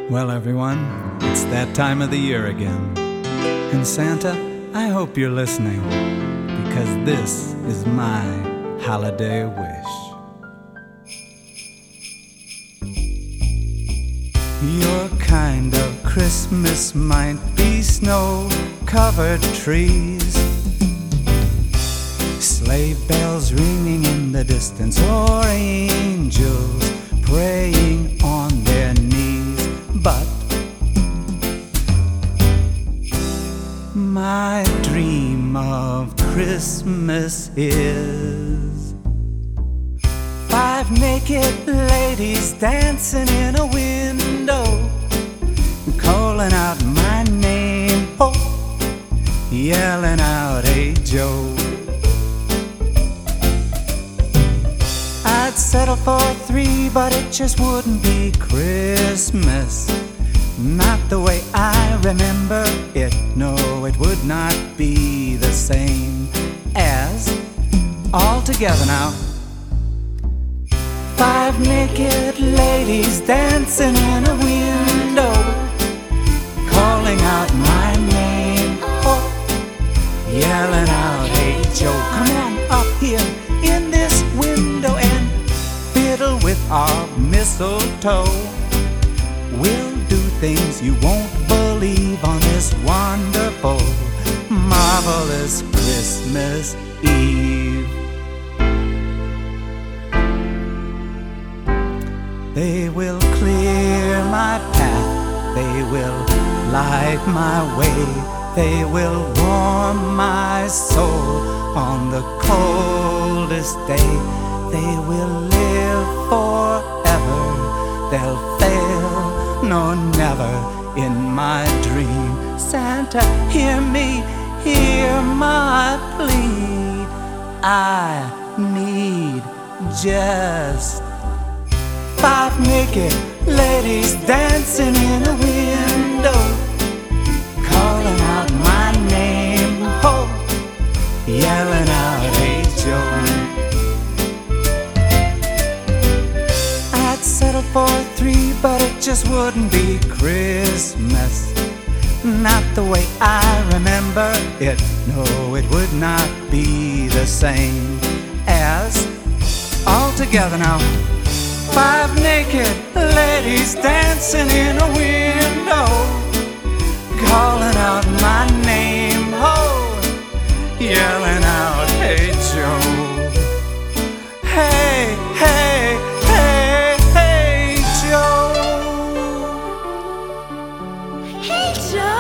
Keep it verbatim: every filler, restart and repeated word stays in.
Well, everyone, it's that time of the year again. And Santa, I hope you're listening, because this is my holiday wish. Your kind of Christmas might be snow-covered trees, sleigh bells ringing in the distance, or angels praying on their knees. But my dream of Christmas is five naked ladies dancing in a window, calling out my name, oh, yelling out, "Hey Joe." I'd settle for three, but it just wouldn't be Christmas, not the way I remember it. No, it would not be the same as all together now. Five naked ladies dancing in a window, calling out my name, oh, yelling out, "Hey Joe, come on up here in this window and fiddle with our mistletoe. We'll do things you won't believe on this wonderful, marvelous Christmas Eve." They will clear my path, they will light my way, they will warm my soul on the coldest day. They will live forever, they'll fail, no, never in my dream. Santa, hear me, hear my plea. I need just five naked ladies dancing in a window, calling out my name, oh, yelling out, "Hey Joe." I'd settle for three, but it just wouldn't be Christmas, not the way I remember it. No, it would not be the same as all together now. Five naked ladies dancing in a window, calling out my name, oh, yelling out, "Hey Joe." Hey, hey, hey, hey, Joe. Hey, Joe.